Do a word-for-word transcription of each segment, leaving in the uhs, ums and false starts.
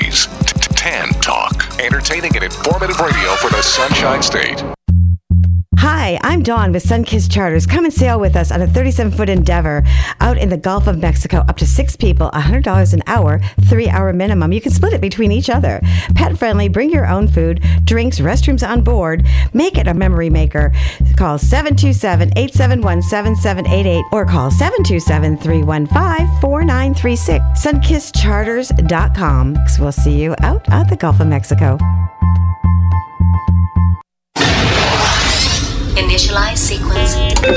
Reese. Tan Talk. Entertaining and informative radio for the Sunshine State. Hi, I'm Dawn with Sunkist Charters. Come and sail with us on a thirty-seven foot Endeavor out in the Gulf of Mexico. Up to six people, one hundred dollars an hour, three-hour minimum. You can split it between each other. Pet-friendly, bring your own food, drinks, restrooms on board. Make it a memory maker. Call seven two seven, eight seven one, seven seven eight eight or call seven two seven, three one five, four nine three six. sunkist charters dot com. We'll see you out at the Gulf of Mexico. Initialize sequence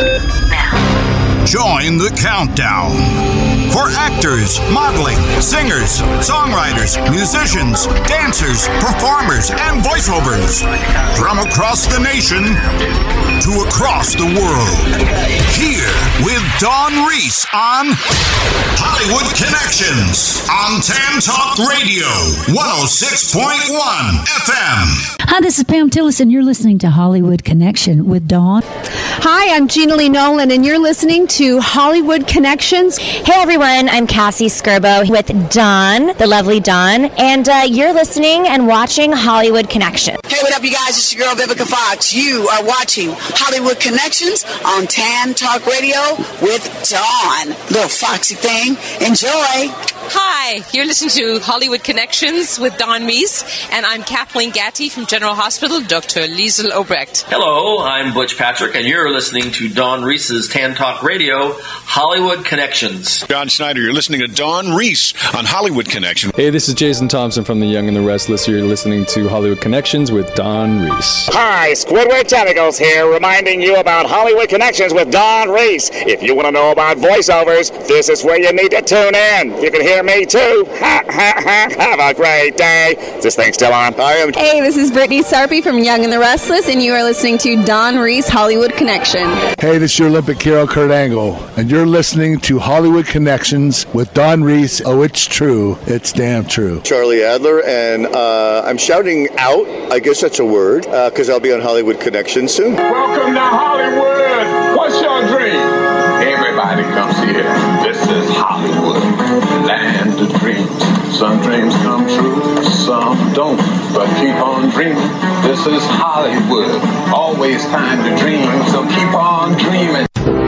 now. Join the countdown. For actors, modeling, singers, songwriters, musicians, dancers, performers, and voiceovers from across the nation to across the world. Here with Dawn Reese on Hollywood Connections on Tan Talk Radio, one oh six point one F M. Hi, this is Pam Tillis, and you're listening to Hollywood Connection with Dawn. Hi, I'm Gina Lee Nolan, and you're listening to Hollywood Connections. Hey, everyone, I'm Cassie Skirbo with Dawn, the lovely Dawn, and uh, you're listening and watching Hollywood Connection. Hey, what up, you guys? It's your girl, Vivica Fox. You are watching Hollywood Connections on Tan Talk Radio with Dawn. Little foxy thing. Enjoy. Hi, you're listening to Hollywood Connections with Dawn Reese, and I'm Kathleen Gatti from General Hospital, Doctor Liesel Obrecht. Hello, I'm Butch Patrick, and you're listening to Dawn Reese's Tan Talk Radio, Hollywood Connections. John Schneider, you're listening to Dawn Reese on Hollywood Connection. Hey, this is Jason Thompson from The Young and the Restless. You're listening to Hollywood Connections with Dawn Reese. Hi, Squidward Tentacles here, reminding you about Hollywood Connections with Dawn Reese. If you want to know about voiceovers, this is where you need to tune in. You can hear me too. Ha, ha, ha. Have a great day. Is this thing still on? I am. Hey, this is Brittany Sarpy from Young and the Restless, and you are listening to Dawn Reese Hollywood Connection. Hey, this is your Olympic hero, Kurt Angle, and you're listening to Hollywood Connections with Dawn Reese. Oh, it's true. It's damn true. Charlie Adler, and uh, I'm shouting out, I guess that's a word, because uh, I'll be on Hollywood Connections soon. Welcome to Hollywood. What's your dream? Everybody comes here. This is Hollywood, land of dreams. Some dreams come true, some don't, but keep on dreaming. This is Hollywood, always time to dream, so keep on dreaming.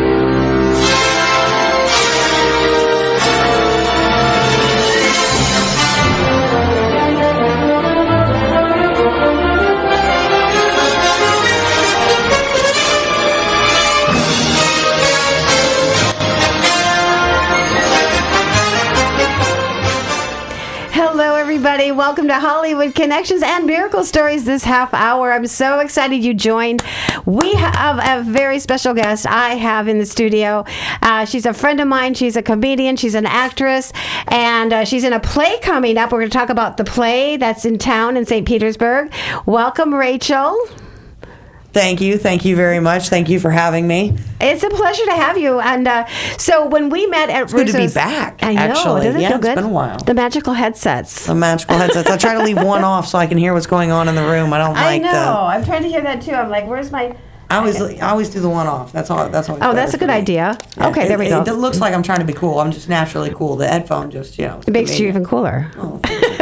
Everybody, welcome to Hollywood Connections and Miracle Stories this half hour. I'm so excited you joined. We have a very special guest I have in the studio. Uh, she's a friend of mine. She's a comedian. She's an actress. And uh, she's in a play coming up. We're going to talk about the play that's in town in Saint Petersburg. Welcome, Rachel. Thank you. Thank you very much. Thank you for having me. It's a pleasure to have you. And uh, so when we met at it's Russo's... good to be back, I know. Actually. Doesn't it yeah, feel it's good? been a while. The magical headsets. The magical headsets. I try to leave one off so I can hear what's going on in the room. I don't I like know. the... I'm trying to hear that, too. I'm like, where's my... I always, I always do the one off. That's all. That's all. Oh, that's a good idea. Yeah, okay, it, there we it, go. It looks like I'm trying to be cool. I'm just naturally cool. The headphone just, you know. It makes you even cooler. Oh,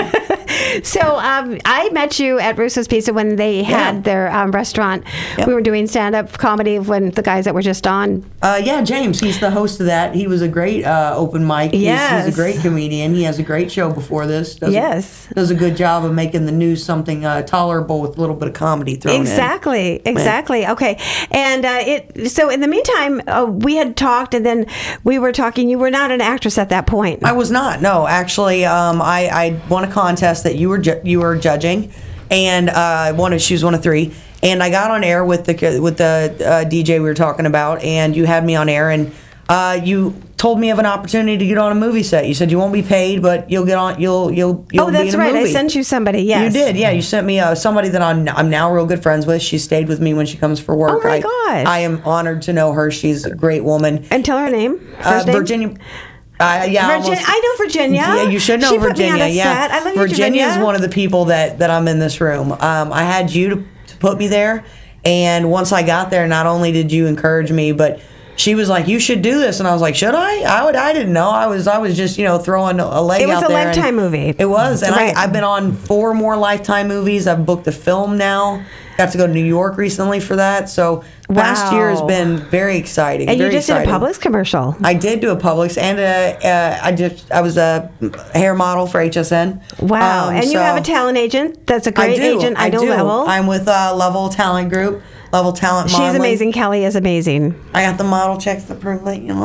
So um, I met you at Russo's Pizza when they had yeah. their um, restaurant. Yep. We were doing stand-up comedy when the guys that were just on. Uh, yeah, James. He's the host of that. He was a great uh, open mic. He's, yes. he's a great comedian. He has a great show before this. Does yes. A, does a good job of making the news something uh, tolerable with a little bit of comedy thrown exactly, in. Exactly. Exactly. Okay. And uh, it. So in the meantime, uh, we had talked, and then we were talking. You were not an actress at that point. I was not. No, actually, um, I, I won a contest that you were ju- you were judging, and uh, one of she was one of three, and I got on air with the with the uh, D J we were talking about, and you had me on air, and uh, you told me of an opportunity to get on a movie set. You said you won't be paid, but you'll get on. You'll you'll you'll oh, that's be in a right. movie. I sent you somebody. Yes, you did. Yeah, you sent me uh, somebody that I'm I'm now real good friends with. She stayed with me when she comes for work. Oh my I, gosh! I am honored to know her. She's a great woman. And tell her name. First uh, name? Virginia. Uh, yeah, Virginia, almost, I know Virginia. Yeah, you should know she Virginia. Put me on a yeah, set. I love Virginia you, is one of the people that, that I'm in this room. Um, I had you to, to put me there, and once I got there, not only did you encourage me, but she was like, "You should do this," and I was like, "Should I?" I would. I didn't know. I was. I was just, you know, throwing a leg It was out a there. Lifetime and movie. It was, and Right. I, I've been on four more Lifetime movies. I've booked the film now. Got to go to New York recently for that. So last Wow. year has been very exciting. And very you just exciting. did a Publix commercial. I did do a Publix, and a, uh, I did. I was a hair model for H S N. Wow. Um, and you so- have a talent agent. That's a great I do. agent. I, I know do. Level. I'm with uh, Level Talent Group. Level Talent She's Modeling. amazing. Kelly is amazing. I got the model checks to prove it. You know,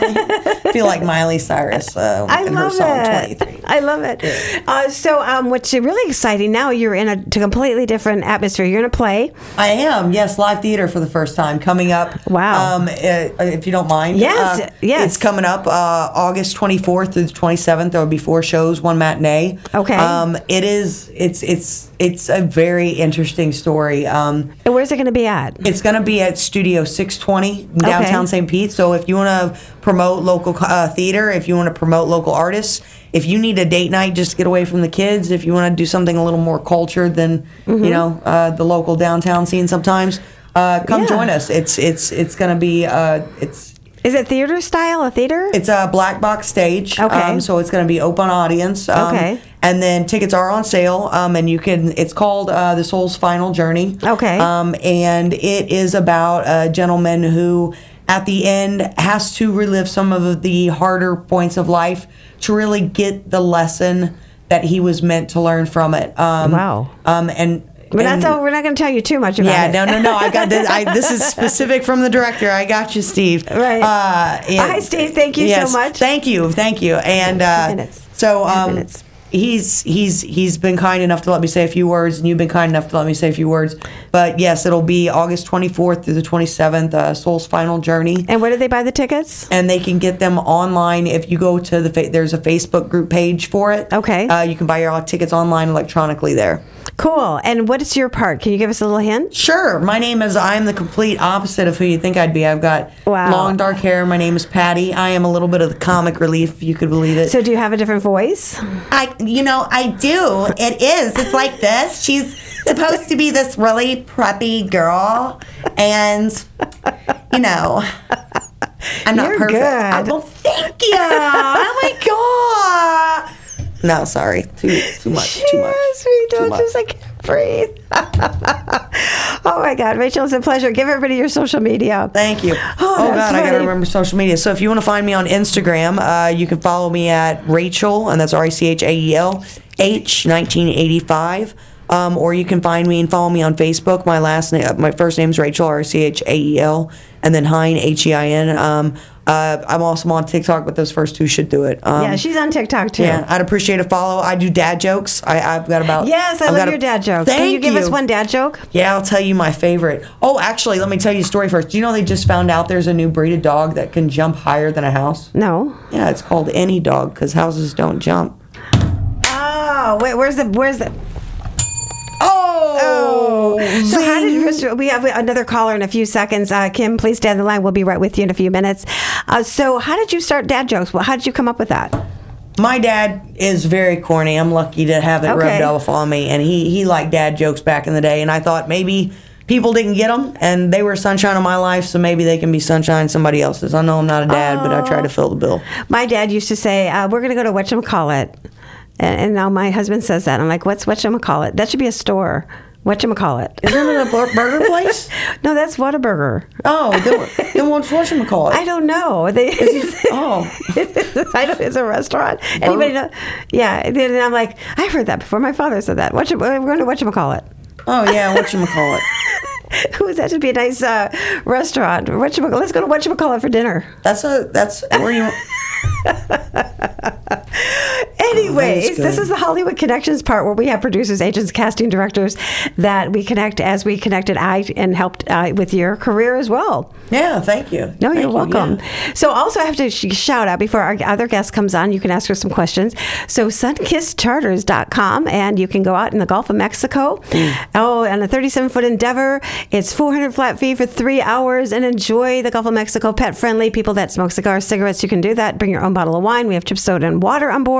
I feel like Miley Cyrus uh, I in love her song it. twenty-three. I love it. Uh, so, um, what's really exciting now? You're in a t- completely different atmosphere. You're in a play. I am, yes, live theater for the first time coming up. Wow. Um, uh, if you don't mind. Yes, Uh, yes. It's coming up uh, August twenty-fourth through the twenty-seventh. There will be four shows, one matinee. Okay. Um, it is, it's, it's, it's a very interesting story. Um, And where's it going to be at? It's going to be at Studio six twenty in downtown Okay. Saint Pete. So if you want to promote local uh, theater, if you want to promote local artists, if you need a date night just to get away from the kids, if you want to do something a little more cultured than Mm-hmm. you know uh, the local downtown scene sometimes, uh, come Yeah. join us. It's it's it's going to be uh, it's. Is it theater style? A theater? It's a black box stage. Okay. Um, so it's going to be open audience. Um, Okay. And then tickets are on sale. Um, and you can, it's called uh, The Soul's Final Journey. Okay. Um, and it is about a gentleman who, at the end, has to relive some of the harder points of life to really get the lesson that he was meant to learn from it. Um, Wow. Um, and We're not, and- tell, we're not going to tell you too much about yeah, it. no, no, no. I got this. I, this is specific from the director. I got you, Steve. Right. Uh, and- Hi, Steve. Thank you yes, so much. Thank you. Thank you. And uh, minutes. so um, minutes. he's he's he's been kind enough to let me say a few words, and you've been kind enough to let me say a few words. But yes, it'll be August twenty-fourth through the twenty-seventh. Uh, Soul's Final Journey. And where do they buy the tickets? And they can get them online if you go to the fa- there's a Facebook group page for it. Okay. Uh, you can buy your tickets online electronically there. Cool. And what is your part? Can you give us a little hint? Sure. My name is, I am the complete opposite of who you think I'd be. I've got Wow. long dark hair. My name is Patty. I am a little bit of the comic relief, if you could believe it. So do you have a different voice? I, you know, I do. It is. It's like this. She's supposed to be this really preppy girl. And, you know, I'm not You're perfect. good. I, well, thank you. Oh, my God. No, sorry. Too too much. Too much. Yes, we Too don't much. just like breathe. Oh my God, Rachel, it's a pleasure. Give everybody your social media. Thank you. Oh, Oh, that's God, I got to funny. remember social media. So if you want to find me on Instagram, uh, you can follow me at Rachel, and that's R A C H A E L, H nineteen eighty-five. Um, or you can find me and follow me on Facebook. My last name, my first name's Rachel, R A C H A E L, and then Hein, H E I N. Um, uh, I'm also on TikTok, but those first two should do it. Um, Yeah, she's on TikTok too. yeah, I'd appreciate a follow. I do dad jokes. I, I've got about Yes, I I've love got a- your dad jokes. Thank Can you give us you. one dad joke? Yeah, I'll tell you my favorite. Oh, actually, let me tell you a story first. Do you know they just found out there's a new breed of dog that can jump higher than a house? No. Yeah, it's called any dog because houses don't jump. Oh, wait, where's the where's the Oh, So how did you, we have another caller in a few seconds. Uh, Kim, please stay on the line. We'll be right with you in a few minutes. Uh, so how did you start dad jokes? Well, how did you come up with that? My dad is very corny. I'm lucky to have it Okay. rubbed off on me, and he he liked dad jokes back in the day, and I thought maybe people didn't get them, and they were sunshine of my life, so maybe they can be sunshine somebody else's. I know I'm not a dad, but I try to fill the bill. My dad used to say, uh, we're going to go to whatchamacallit. And, and now my husband says that. I'm like, what's whatchamacallit? That should be a store. Whatchamacallit. Isn't it a bur- burger place? No, that's Whataburger. Oh, then, then what's whatchamacallit? I don't know. They, oh. I don't, it's a restaurant. Anybody know? Yeah. And then I'm like, I've heard that before. My father said that. Whatcham, we're going to whatchamacallit. Oh, yeah, whatchamacallit. Who is that? Should be a nice uh, restaurant. Whatchamacallit. Let's go to whatchamacallit for dinner. That's a, that's where you... Anyways, good. this is the Hollywood Connections part where we have producers, agents, casting directors that we connect as we connected I and helped uh, with your career as well. Yeah, thank you. No, Thank you're you, welcome. yeah. So also I have to sh- shout out before our other guest comes on, you can ask her some questions. So sun kissed charters dot com, and you can go out in the Gulf of Mexico. Mm. Oh, and a thirty-seven foot Endeavor. It's four hundred flat fee for three hours and enjoy the Gulf of Mexico. Pet friendly. People that smoke cigars, cigarettes, you can do that. Bring your own bottle of wine. We have chip soda and water on board.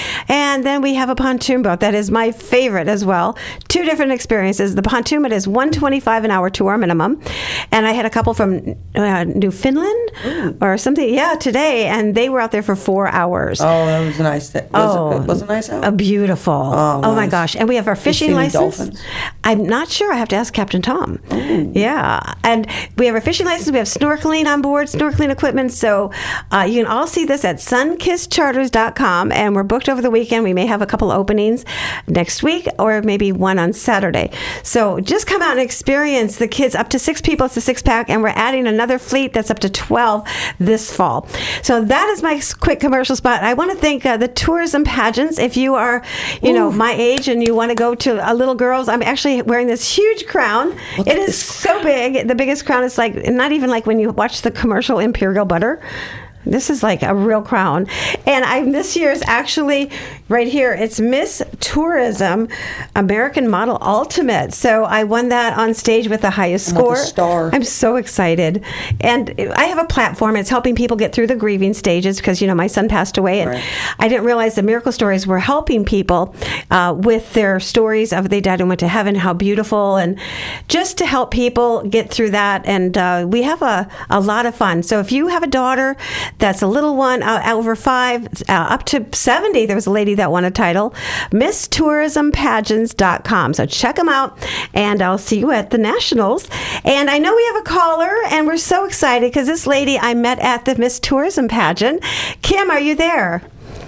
And then we have a pontoon boat that is my favorite as well. Two different experiences. The pontoon boat is one twenty-five an hour to our minimum. And I had a couple from uh, Newfoundland Ooh. or something, yeah, today, and they were out there for four hours. Oh, that was nice. Was oh, it, was it nice out? Uh, beautiful. Oh, oh nice. my gosh. And we have our fishing license. Dolphins? I'm not sure. I have to ask Captain Tom. Ooh. Yeah. And we have our fishing license. We have snorkeling on board, snorkeling equipment. So uh, you can all see this at sun kissed charters dot com. And we're booked over the weekend. We may have a couple openings next week or maybe one on Saturday. So just come out and experience the kids. Up to six people. It's a six pack. And we're adding another fleet that's up to twelve this fall. So that is my quick commercial spot. I want to thank uh, the tourism pageants. If you are, you Ooh. know, my age and you want to go to a little girl's, I'm actually wearing this huge crown. What it is so big. The biggest crown is like, not even like when you watch the commercial Imperial Butter. This is like a real crown. And I'm this year's actually right here. It's Miss Tourism American Model Ultimate. So I won that on stage with the highest score. With a star. I'm so excited. And I have a platform. It's helping people get through the grieving stages because, you know, my son passed away. And right. I didn't realize the miracle stories were helping people uh, with their stories of they died and went to heaven, how beautiful. And just to help people get through that. And uh, we have a, a lot of fun. So if you have a daughter that's a little one, uh, over five, uh, up to seventy. There was a lady that won a title. Miss Tourism Pageants dot com. So check them out, and I'll see you at the Nationals. And I know we have a caller, and we're so excited because this lady I met at the Miss Tourism Pageant. Kim, are you there?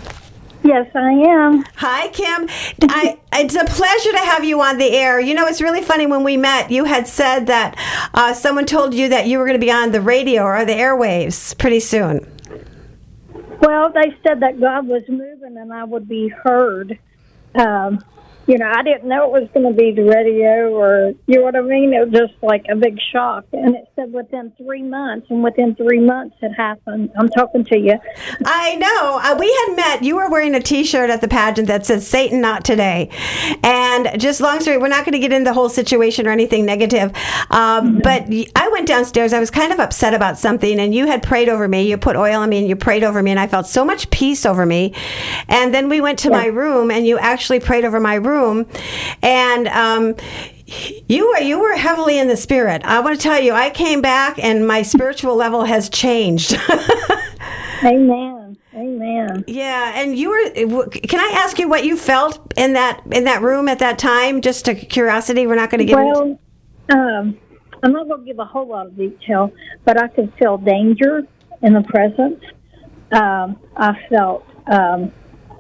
Yes, I am. Hi, Kim. I, it's a pleasure to have you on the air. You know, it's really funny when we met, you had said that uh, someone told you that you were going to be on the radio or the airwaves pretty soon. Well, they said that God was moving and I would be heard. Um, you know, I didn't know it was going to be the radio or, you know what I mean? It was just like a big shock. And it said within three months, and within three months it happened. I'm talking to you. I know. Uh, we had met. You were wearing a T-shirt at the pageant that said, Satan, not today. And just long story, we're not going to get into the whole situation or anything negative. Um, mm-hmm. But I went downstairs. I was kind of upset about something, and you had prayed over me. You put oil on me, and you prayed over me, and I felt so much peace over me. And then we went to yeah. my room, and you actually prayed over my room. And um, you were you were heavily in the spirit. I want to tell you, I came back and my spiritual level has changed. Amen. Amen. Yeah, and you were. Can I ask you what you felt in that in that room at that time? Just to curiosity, we're not going to get well, into. Um, I'm not going to give a whole lot of detail, but I could feel danger in the presence. Um, I felt. Um,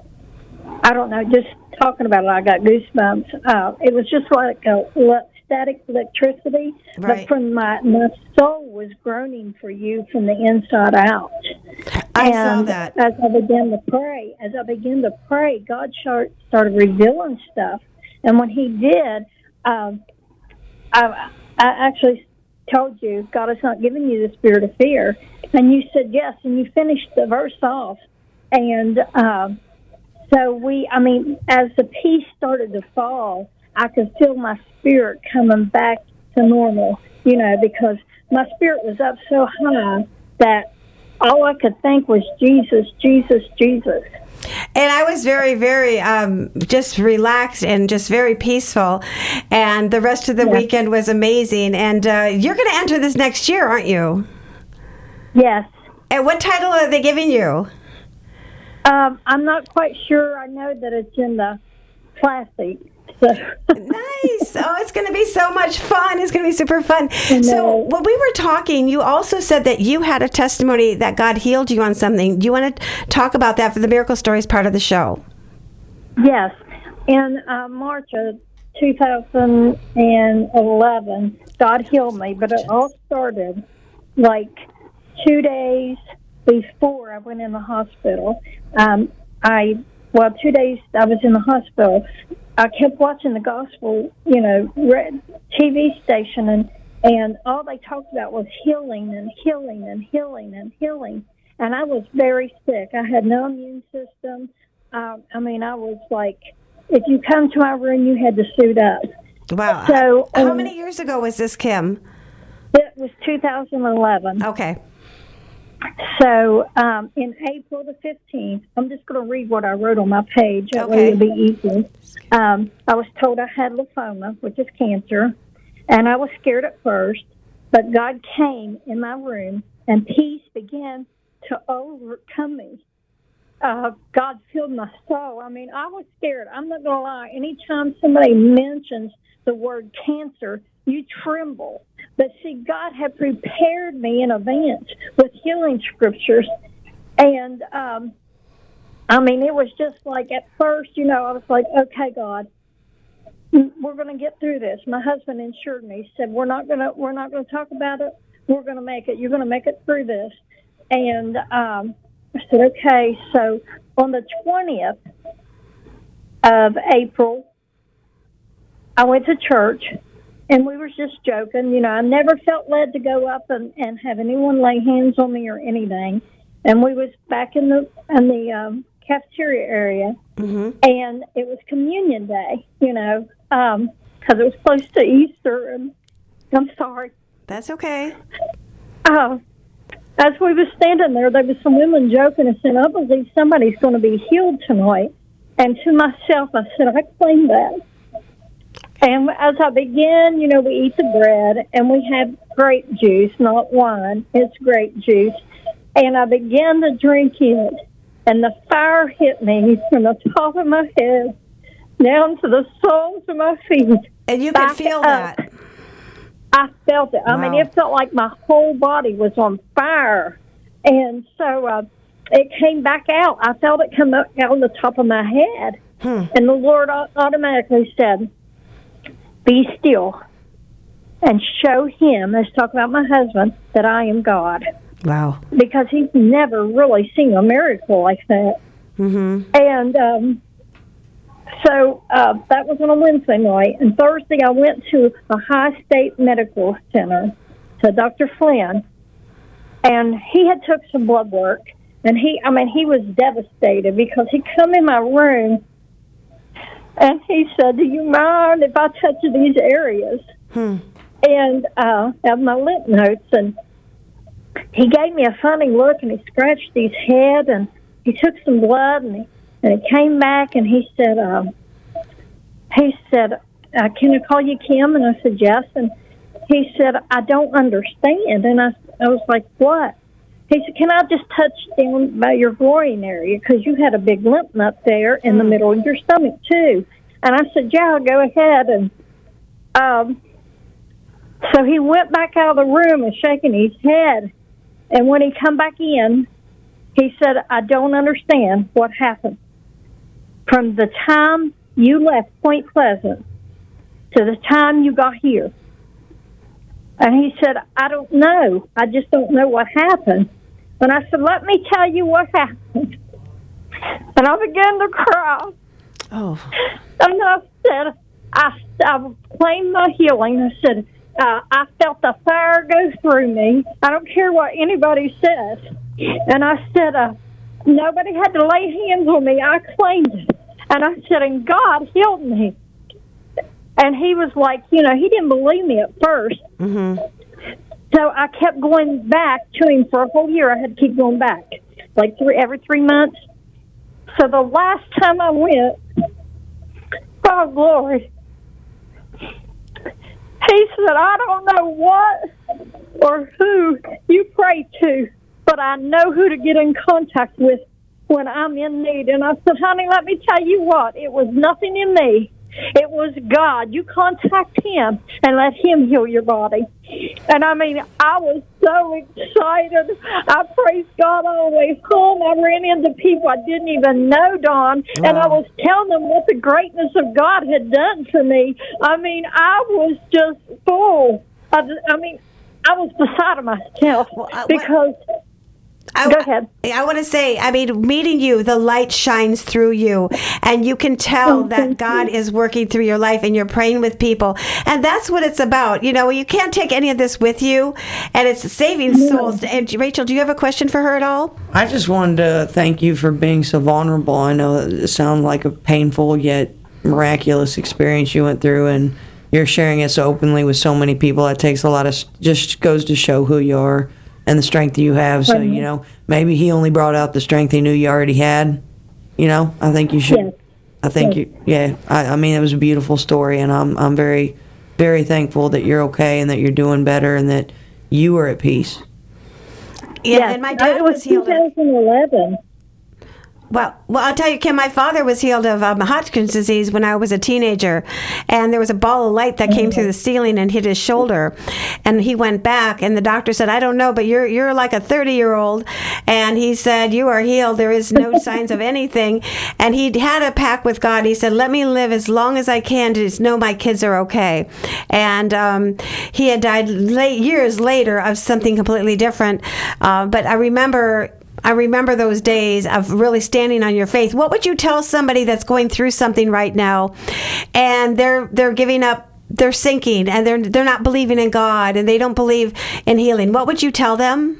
I don't know, just talking about it, I got goosebumps. Uh, it was just like a le- static electricity, right. but from my my soul was groaning for you from the inside out. I and saw that. As I began to pray, as I began to pray, God start, started revealing stuff. And when He did, um, I, I actually told you, God has not given you the spirit of fear. And you said yes, and you finished the verse off. And um, so we, I mean, as the peace started to fall, I could feel my spirit coming back to normal, you know, because my spirit was up so high that all I could think was Jesus, Jesus, Jesus. And I was very, very um, just relaxed and just very peaceful. And the rest of the yeah. weekend was amazing. And uh, you're going to enter this next year, aren't you? Yes. And what title are they giving you? Um, I'm not quite sure. I know that it's in the classic. So. Nice. Oh, it's going to be so much fun. It's going to be super fun. So when we were talking, you also said that you had a testimony that God healed you on something. Do you want to talk about that for the Miracle Stories part of the show? Yes. In uh, March of two thousand eleven, God healed me, but it all started like two days before I went in the hospital. Um, I, well, two days I was in the hospital. I kept watching the gospel, you know, T V station, and, and all they talked about was healing and healing and healing and healing. And I was very sick. I had no immune system. Um, I mean, I was like, if you come to my room, you had to suit up. Wow. So, how um, many years ago was this, Kim? It was two thousand eleven. Okay. So um, in April the fifteenth, I'm just going to read what I wrote on my page. That way Okay. it'll be easy. Um, I was told I had lymphoma, which is cancer, and I was scared at first, but God came in my room, and peace began to overcome me. Uh, God filled my soul. I mean, I was scared. I'm not going to lie. Anytime somebody mentions the word cancer, you tremble. But see, God had prepared me in advance with healing scriptures. And, um, I mean, it was just like at first, you know, I was like, okay, God, we're going to get through this. My husband assured me, he said, we're not going to, we're not going to talk about it. We're going to make it. You're going to make it through this. And um, I said, okay. So on the twentieth of April, I went to church. And we were just joking. You know, I never felt led to go up and, and have anyone lay hands on me or anything. And we was back in the in the um, cafeteria area, Mm-hmm. and it was Communion Day, you know, because um, it was close to Easter. And I'm sorry. That's okay. Uh, as we were standing there, there was some women joking and saying, I believe somebody's going to be healed tonight. And to myself, I said, I claim that. And as I began, you know, we eat the bread, and we have grape juice, not wine. It's grape juice. And I began to drink it, and the fire hit me from the top of my head down to the soles of my feet. And you could feel up. that. I felt it. I Wow. mean, it felt like my whole body was on fire. And so uh, it came back out. I felt it come up out on the top of my head. Hmm. And the Lord automatically said, be still and show him, let's talk about my husband, that I am God. Wow. Because he's never really seen a miracle like that. Mm-hmm. And um, so uh, that was on a Wednesday night. And Thursday I went to a high state medical center to Doctor Flynn. And he had took some blood work. And he, I mean, he was devastated because he come in my room and he said, do you mind if I touch these areas? Hmm. And uh, have my lymph nodes. And he gave me a funny look, and he scratched his head, and he took some blood, and he, and he came back, and he said, um, he said, uh, can I call you Kim? And I said, yes. And he said, I don't understand. And I, I was like, what? He said, can I just touch down by your groin area? Because you had a big lymph node there in the middle of your stomach, too. And I said, yeah, I'll go ahead. And um, so he went back out of the room and shaking his head. And when he come back in, he said, I don't understand what happened. From the time you left Point Pleasant to the time you got here. And he said, I don't know. I just don't know what happened. And I said, let me tell you what happened. And I began to cry. Oh. And I said, I, I claimed my healing. I said, uh, I felt the fire go through me. I don't care what anybody says. And I said, uh, nobody had to lay hands on me. I claimed it. And I said, and God healed me. And he was like, you know, he didn't believe me at first. Mm-hmm. So I kept going back to him for a whole year. I had to keep going back, like three every three months. So the last time I went, oh, glory, he said, I don't know what or who you pray to, but I know who to get in contact with when I'm in need. And I said, honey, let me tell you what, it was nothing in me. It was God. You contact him and let him heal your body. And I mean, I was so excited. I praised God all the way home. I ran into people I didn't even know, Don, wow. And I was telling them what the greatness of God had done for me. I mean, I was just full. I, I mean, I was beside myself well, uh, because... I, Go ahead. I, I want to say, I mean, meeting you, the light shines through you, and you can tell oh, that God you. is working through your life, and you're praying with people, and that's what it's about. You know, you can't take any of this with you, and it's saving souls. And Rachel, do you have a question for her at all? I just wanted to thank you for being so vulnerable. I know it sounds like a painful yet miraculous experience you went through, and you're sharing it so openly with so many people. It takes a lot of, just goes to show who you are. and the strength you have. So, you know, maybe he only brought out the strength he knew you already had. You know, I think you should. Yes. I think Yes. you, yeah. I, I mean, it was a beautiful story, and I'm I'm very, very thankful that you're okay and that you're doing better and that you are at peace. Yeah, Yes. and my dad it was, was healed. twenty eleven. Well, well, I'll tell you, Kim, my father was healed of um, Hodgkin's disease when I was a teenager, and there was a ball of light that came through the ceiling and hit his shoulder, and he went back, and the doctor said, "I don't know, but you're you're like a thirty-year-old," and he said, "You are healed. There is no signs of anything," and he had a pact with God. He said, "Let me live as long as I can to just know my kids are okay," and um, he had died late years later of something completely different, uh, but I remember. I remember those days of really standing on your faith. What would you tell somebody that's going through something right now, and they're they're giving up, they're sinking, and they're they're not believing in God, and they don't believe in healing? What would you tell them?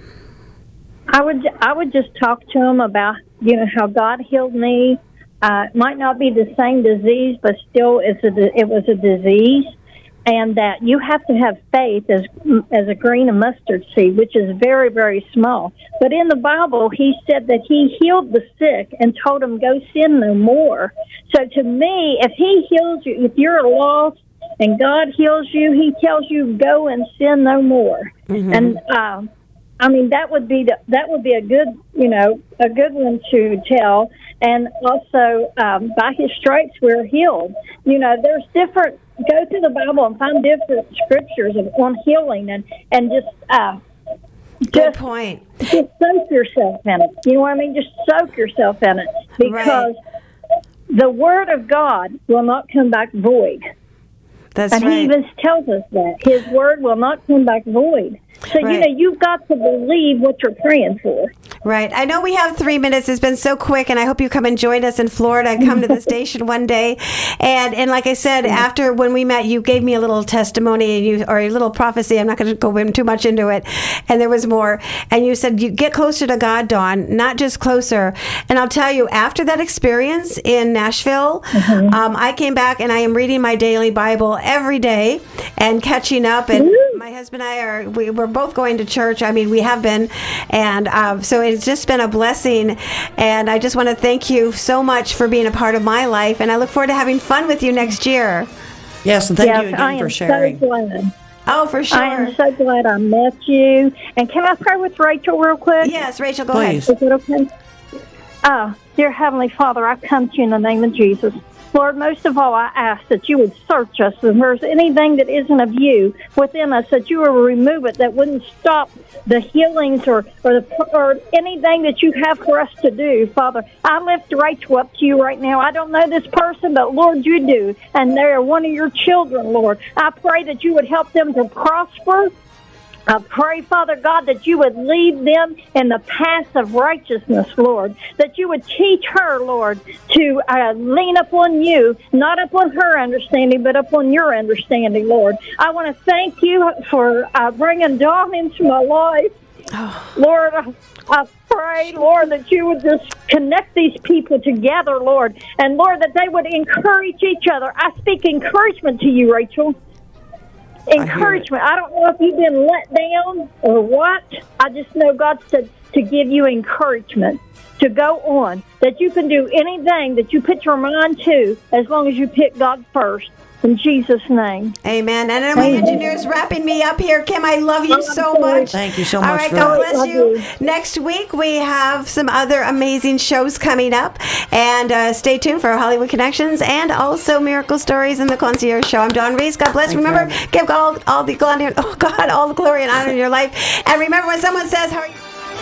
I would I would just talk to them about, you know, how God healed me. Uh, it might not be the same disease, but still it's a, it was a disease. And that you have to have faith as as a grain of mustard seed, which is very, very small. But in the Bible, he said that he healed the sick and told them, go sin no more. So to me, if he heals you, if you're lost and God heals you, he tells you, go and sin no more. Mm-hmm. And uh, I mean, that would be the, that would be a good, you know, a good one to tell. And also, um, by his stripes we're healed. You know, there's different. Go to the Bible and find different scriptures on healing, and and just uh, good just, point. Just soak yourself in it. You know what I mean? Just soak yourself in it, because right. the Word of God will not come back void. That's and right. he even tells us that his Word will not come back void. So, right. you know, you've got to believe what you're praying for. Right. I know we have three minutes. It's been so quick, and I hope you come and join us in Florida and come to the station one day. And and like I said, after when we met, you gave me a little testimony and you or a little prophecy. I'm not going to go in too much into it. And there was more. And you said, you get closer to God, Dawn, not just closer. And I'll tell you, after that experience in Nashville, mm-hmm. um, I came back and I am reading my daily Bible every day and catching up. And mm-hmm. my husband and I are, we, we're both going to church. I mean, we have been. And um, so it's just been a blessing. And I just want to thank you so much for being a part of my life. And I look forward to having fun with you next year. Yes, and thank yes, you again I for am sharing. So glad. Oh, for sure. I am so glad I met you. And can I pray with Rachel real quick? Yes, Rachel, go Please. ahead. Is it okay? Oh, dear Heavenly Father, I come to you in the name of Jesus. Lord, most of all, I ask that you would search us. If there's anything that isn't of you within us, that you will remove it, that wouldn't stop the healings or or, the, or anything that you have for us to do. Father, I lift Rachel up to you right now. I don't know this person, but Lord, you do. And they are one of your children, Lord. I pray that you would help them to prosper. I pray, Father God, that you would lead them in the path of righteousness, Lord, that you would teach her, Lord, to uh, lean upon you, not upon her understanding, but upon your understanding, Lord. I want to thank you for uh, bringing Dawn into my life. Oh. Lord, I, I pray, Lord, that you would just connect these people together, Lord, and, Lord, that they would encourage each other. I speak encouragement to you, Rachel. Encouragement. I, I don't know if you've been let down or what. I just know God said to give you encouragement to go on, that you can do anything that you put your mind to as long as you pick God first. In Jesus' name. Amen. And then my engineer's wrapping me up here. Kim, I love you so much. Thank you so much. All right, for God that. bless you. Next week, we have some other amazing shows coming up. And uh, stay tuned for Hollywood Connections and also Miracle Stories and the Concierge Show. I'm Dawn Reese. God bless. Thank remember, you. give all, all the glory, oh God, all the glory and honor in your life. And remember, when someone says, how are you?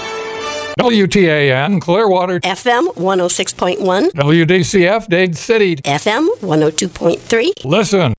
W T A N, Clearwater. F M one oh six point one. W D C F, Dade City. F M one oh two point three. Listen.